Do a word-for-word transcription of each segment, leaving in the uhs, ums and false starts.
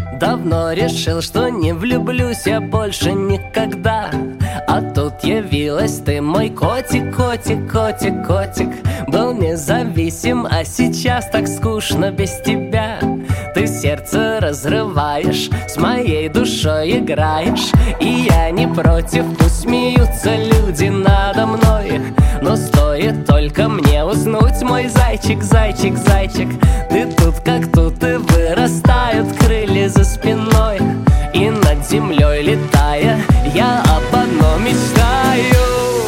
Давно решил, что не влюблюсь я больше никогда. А тут явилась ты, мой котик, котик, котик, котик. Был независим, а сейчас так скучно без тебя. Ты сердце разрываешь, с моей душой играешь. И я не против, пусть смеются люди надо мной. Но стоит только мне уснуть, мой зайчик, зайчик, зайчик. Ты тут как тут, и вырастают крылья за спиной. И над землей летая, я об одном мечтаю.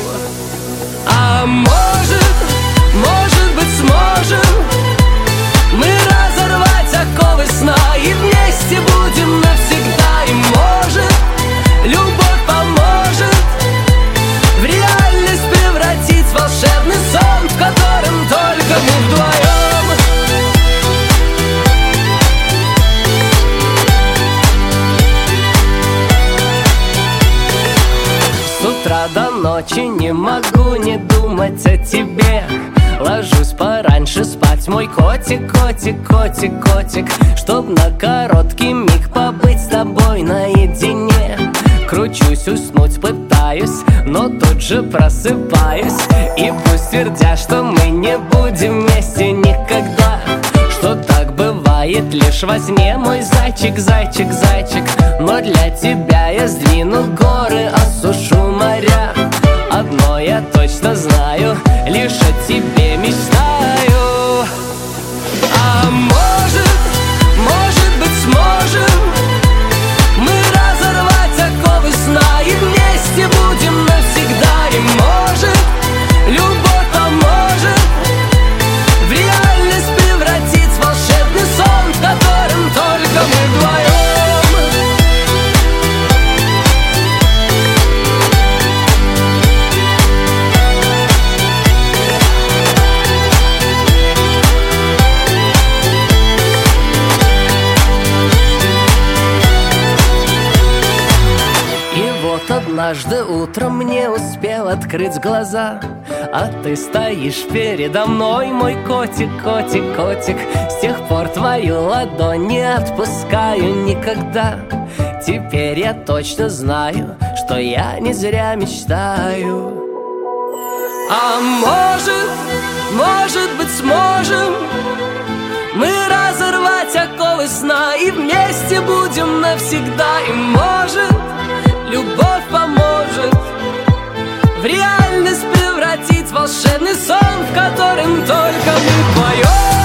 А может, может быть сможем мы разорвать оковы сна и вместе будем навсегда. И может, любовь поможет в реальность превратить волшебный сон, в котором только мы вдвоем. С утра до ночи не могу не думать о тебе. Ложусь пораньше спать, мой котик, котик, котик, котик, чтоб на короткий миг побыть с тобой наедине. Кручусь, уснуть пытаюсь, но тут же просыпаюсь. И пусть твердят, что мы не будем вместе никогда, что так бывает лишь во сне, мой зайчик, зайчик, зайчик. Но для тебя я сдвину горы, осушу моря. Одно я точно знаю, лишь о тебе мечтаю. А может, может быть сможем мы разорвать оковы сна и вместе будем навсегда. И может, любовь поможет в реальность превратить волшебный сон, в котором только мы вдвоем. Однажды утром не успел открыть глаза, а ты стоишь передо мной, мой котик, котик, котик. С тех пор твою ладонь не отпускаю никогда. Теперь я точно знаю, что я не зря мечтаю. А может, может быть сможем мы разорвать оковы сна и вместе будем навсегда. И может, любовь поможет в реальность превратить волшебный сон, в котором только мы вдвоем.